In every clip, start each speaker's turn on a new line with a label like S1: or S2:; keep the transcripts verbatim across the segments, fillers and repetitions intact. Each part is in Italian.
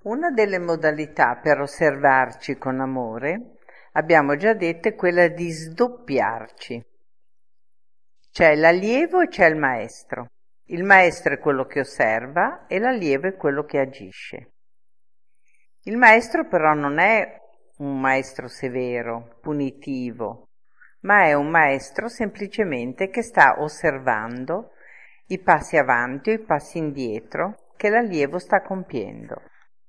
S1: Una delle modalità per osservarci con amore, abbiamo già detto, è quella di sdoppiarci. C'è l'allievo e c'è il maestro. Il maestro è quello che osserva e l'allievo è quello che agisce. Il maestro però non è un maestro severo, punitivo, ma è un maestro semplicemente che sta osservando i passi avanti o i passi indietro che l'allievo sta compiendo.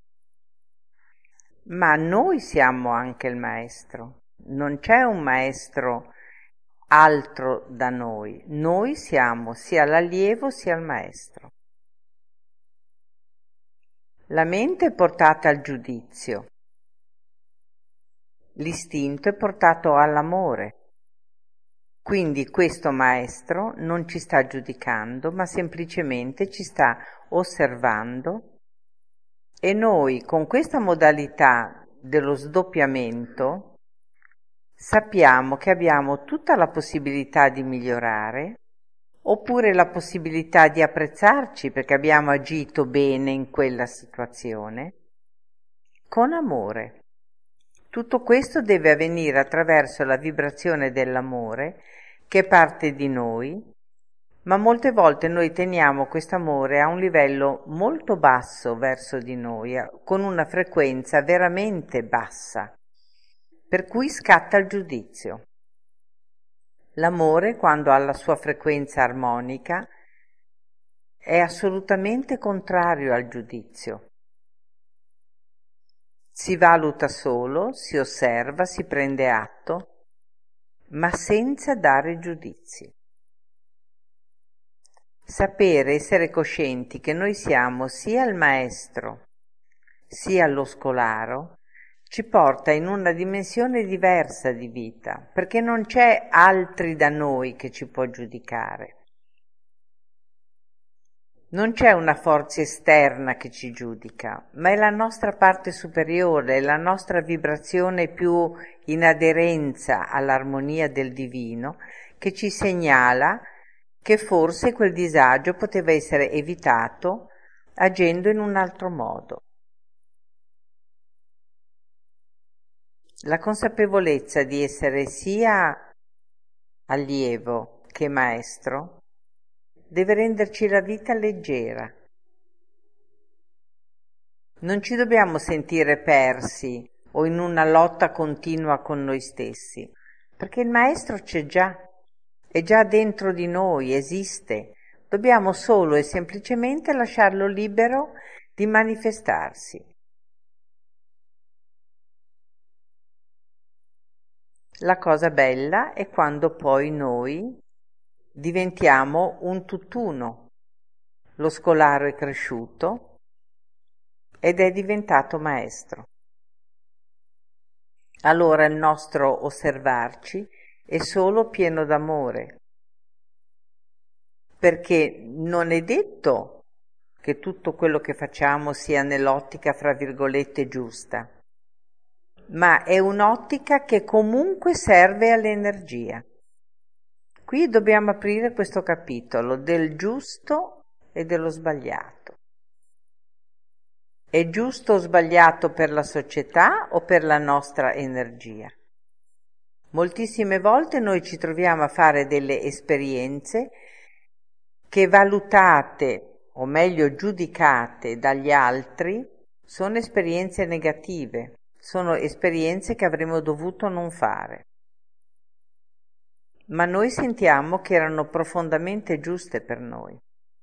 S1: Ma noi siamo anche il maestro, non c'è un maestro altro da noi, noi siamo sia l'allievo sia il maestro. La mente è portata al giudizio, l'istinto è portato all'amore, quindi questo maestro non ci sta giudicando, ma semplicemente ci sta osservando. E noi con questa modalità dello sdoppiamento sappiamo che abbiamo tutta la possibilità di migliorare, oppure la possibilità di apprezzarci perché abbiamo agito bene in quella situazione, con amore. Tutto questo deve avvenire attraverso la vibrazione dell'amore che è parte di noi, ma molte volte noi teniamo quest'amore a un livello molto basso verso di noi, con una frequenza veramente bassa, per cui scatta il giudizio. L'amore, quando ha la sua frequenza armonica, è assolutamente contrario al giudizio. Si valuta solo, si osserva, si prende atto, ma senza dare giudizi. Sapere, essere coscienti che noi siamo sia il maestro sia lo scolaro ci porta in una dimensione diversa di vita, perché non c'è altri da noi che ci può giudicare. Non c'è una forza esterna che ci giudica, ma è la nostra parte superiore, è la nostra vibrazione più in aderenza all'armonia del divino che ci segnala che forse quel disagio poteva essere evitato agendo in un altro modo. La consapevolezza di essere sia allievo che maestro deve renderci la vita leggera. Non ci dobbiamo sentire persi o in una lotta continua con noi stessi, perché il maestro c'è già, è già dentro di noi, esiste. Dobbiamo solo e semplicemente lasciarlo libero di manifestarsi. La cosa bella è quando poi noi diventiamo un tutt'uno. Lo scolaro è cresciuto ed è diventato maestro. Allora il nostro osservarci è solo pieno d'amore, perché non è detto che tutto quello che facciamo sia nell'ottica, fra virgolette, giusta, ma è un'ottica che comunque serve all'energia. Qui dobbiamo aprire questo capitolo del giusto e dello sbagliato. È giusto o sbagliato per la società o per la nostra energia? Moltissime volte noi ci troviamo a fare delle esperienze che valutate, o meglio giudicate dagli altri, sono esperienze negative, sono esperienze che avremmo dovuto non fare. Ma noi sentiamo che erano profondamente giuste per noi.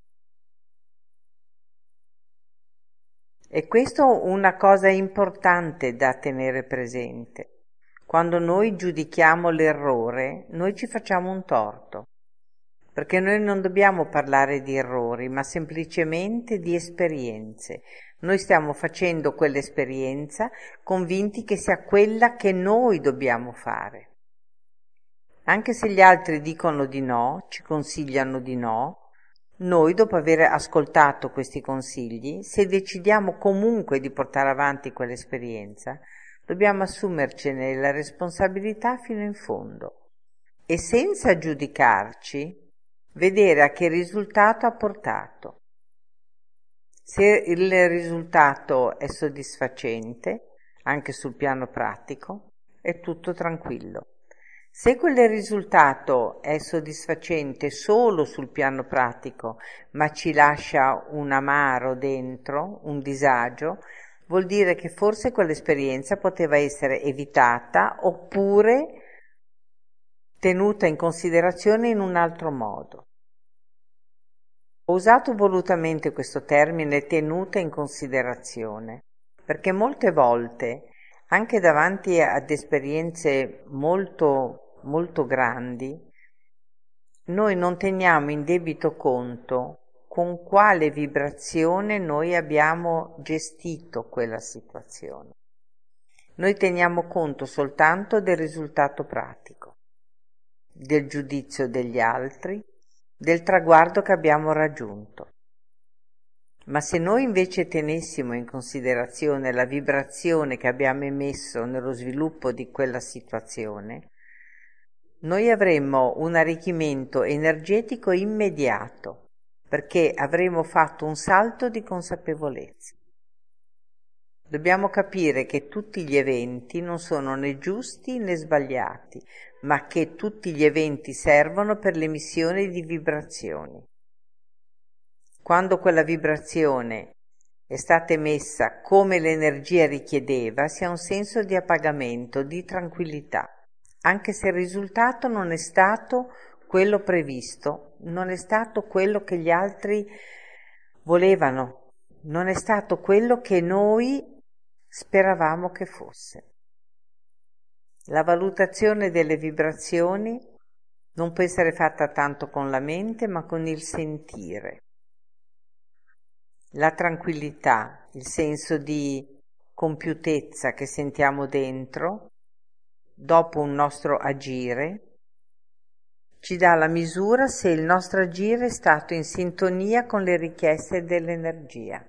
S1: E questo è una cosa importante da tenere presente. Quando noi giudichiamo l'errore, noi ci facciamo un torto, perché noi non dobbiamo parlare di errori, ma semplicemente di esperienze. Noi stiamo facendo quell'esperienza convinti che sia quella che noi dobbiamo fare. Anche se gli altri dicono di no, ci consigliano di no, noi, dopo aver ascoltato questi consigli, se decidiamo comunque di portare avanti quell'esperienza, dobbiamo assumercene la responsabilità fino in fondo e senza giudicarci vedere a che risultato ha portato. Se il risultato è soddisfacente, anche sul piano pratico, è tutto tranquillo. Se quel risultato è soddisfacente solo sul piano pratico, ma ci lascia un amaro dentro, un disagio, vuol dire che forse quell'esperienza poteva essere evitata oppure tenuta in considerazione in un altro modo. Ho usato volutamente questo termine tenuta in considerazione, perché molte volte, anche davanti ad esperienze molto, molto grandi, noi non teniamo in debito conto con quale vibrazione noi abbiamo gestito quella situazione. Noi teniamo conto soltanto del risultato pratico, del giudizio degli altri, del traguardo che abbiamo raggiunto. Ma se noi invece tenessimo in considerazione la vibrazione che abbiamo emesso nello sviluppo di quella situazione, noi avremmo un arricchimento energetico immediato, perché avremo fatto un salto di consapevolezza. Dobbiamo capire che tutti gli eventi non sono né giusti né sbagliati, ma che tutti gli eventi servono per l'emissione di vibrazioni. Quando quella vibrazione è stata emessa come l'energia richiedeva, si ha un senso di appagamento, di tranquillità, anche se il risultato non è stato quello previsto, non è stato quello che gli altri volevano, non è stato quello che noi speravamo che fosse. La valutazione delle vibrazioni non può essere fatta tanto con la mente, ma con il sentire. La tranquillità, il senso di compiutezza che sentiamo dentro, dopo un nostro agire, ci dà la misura se il nostro agire è stato in sintonia con le richieste dell'energia.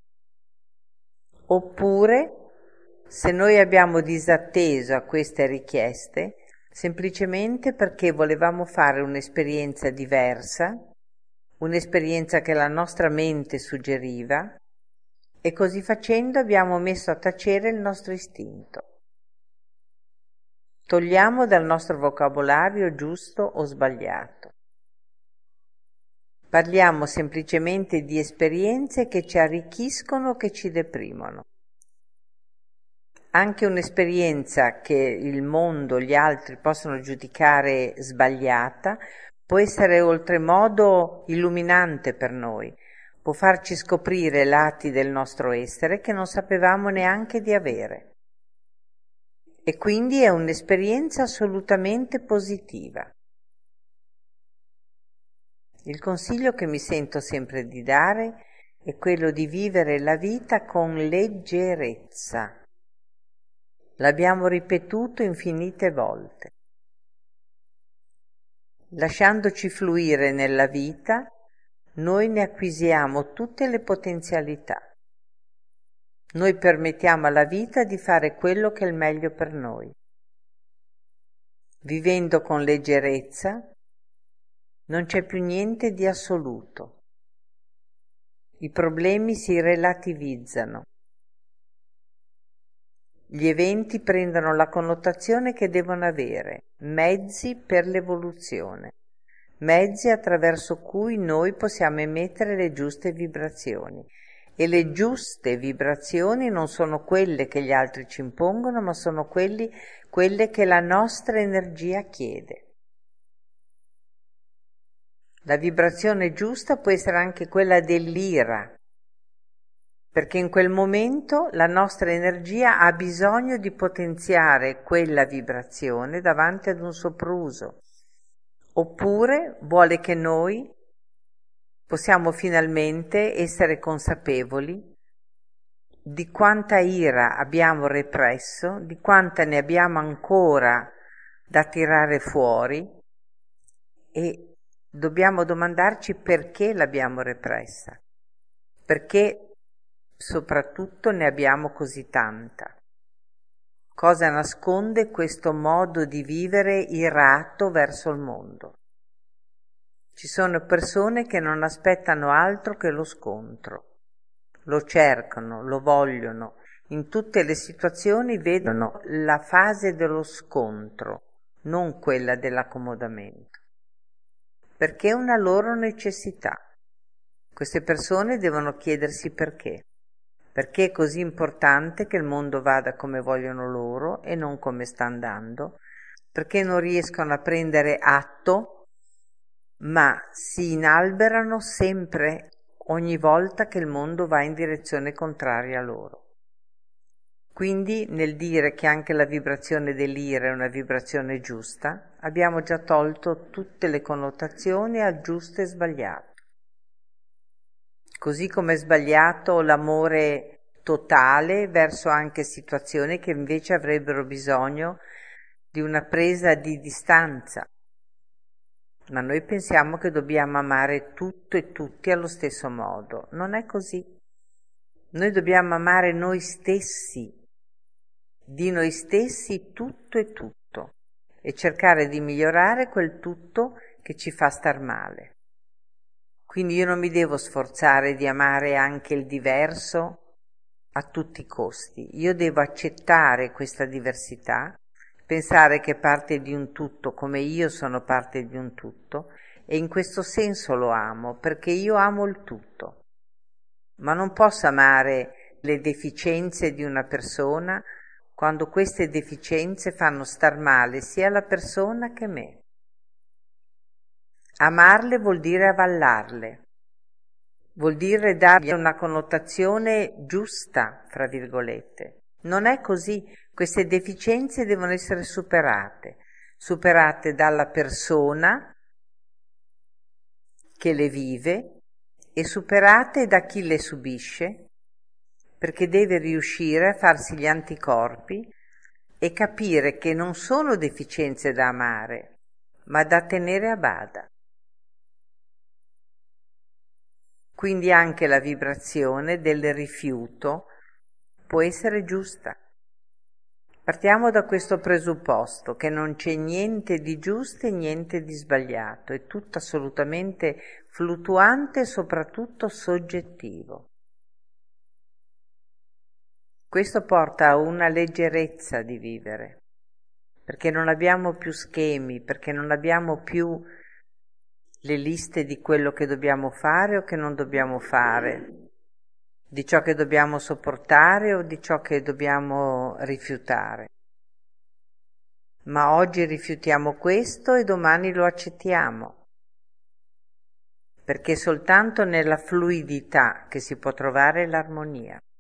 S1: Oppure, se noi abbiamo disatteso a queste richieste, semplicemente perché volevamo fare un'esperienza diversa, un'esperienza che la nostra mente suggeriva, e così facendo abbiamo messo a tacere il nostro istinto. Togliamo dal nostro vocabolario giusto o sbagliato. Parliamo semplicemente di esperienze che ci arricchiscono o che ci deprimono. Anche un'esperienza che il mondo, gli altri possono giudicare sbagliata, può essere oltremodo illuminante per noi, può farci scoprire lati del nostro essere che non sapevamo neanche di avere. E quindi è un'esperienza assolutamente positiva. Il consiglio che mi sento sempre di dare è quello di vivere la vita con leggerezza. L'abbiamo ripetuto infinite volte. Lasciandoci fluire nella vita, noi ne acquisiamo tutte le potenzialità. Noi permettiamo alla vita di fare quello che è il meglio per noi. Vivendo con leggerezza, non c'è più niente di assoluto. I problemi si relativizzano. Gli eventi prendono la connotazione che devono avere, mezzi per l'evoluzione, mezzi attraverso cui noi possiamo emettere le giuste vibrazioni. E le giuste vibrazioni non sono quelle che gli altri ci impongono, ma sono quelli, quelle che la nostra energia chiede. La vibrazione giusta può essere anche quella dell'ira, perché in quel momento la nostra energia ha bisogno di potenziare quella vibrazione davanti ad un sopruso, oppure vuole che noi possiamo finalmente essere consapevoli di quanta ira abbiamo represso, di quanta ne abbiamo ancora da tirare fuori, e dobbiamo domandarci perché l'abbiamo repressa, perché soprattutto ne abbiamo così tanta. Cosa nasconde questo modo di vivere irato verso il mondo? Ci sono persone che non aspettano altro che lo scontro, lo cercano, lo vogliono, in tutte le situazioni vedono la fase dello scontro, non quella dell'accomodamento, perché è una loro necessità. Queste persone devono chiedersi perché. Perché è così importante che il mondo vada come vogliono loro e non come sta andando, perché non riescono a prendere atto, ma si inalberano sempre, ogni volta che il mondo va in direzione contraria a loro. Quindi nel dire che anche la vibrazione dell'ira è una vibrazione giusta, abbiamo già tolto tutte le connotazioni al giusto e sbagliato. Così come è sbagliato l'amore totale verso anche situazioni che invece avrebbero bisogno di una presa di distanza. Ma noi pensiamo che dobbiamo amare tutto e tutti allo stesso modo. Non è così. Noi dobbiamo amare noi stessi, di noi stessi tutto e tutto, e cercare di migliorare quel tutto che ci fa star male. Quindi io non mi devo sforzare di amare anche il diverso a tutti i costi. Io devo accettare questa diversità, pensare che è parte di un tutto come io sono parte di un tutto, e in questo senso lo amo, perché io amo il tutto. Ma non posso amare le deficienze di una persona quando queste deficienze fanno star male sia la persona che me. Amarle vuol dire avallarle, vuol dire dargli una connotazione giusta, fra virgolette. Non è così. Queste deficienze devono essere superate, superate dalla persona che le vive e superate da chi le subisce, perché deve riuscire a farsi gli anticorpi e capire che non sono deficienze da amare, ma da tenere a bada. Quindi anche la vibrazione del rifiuto può essere giusta. Partiamo da questo presupposto, che non c'è niente di giusto e niente di sbagliato, è tutto assolutamente fluttuante e soprattutto soggettivo. Questo porta a una leggerezza di vivere, perché non abbiamo più schemi, perché non abbiamo più le liste di quello che dobbiamo fare o che non dobbiamo fare, di ciò che dobbiamo sopportare o di ciò che dobbiamo rifiutare. Ma oggi rifiutiamo questo e domani lo accettiamo, perché soltanto nella fluidità che si può trovare l'armonia.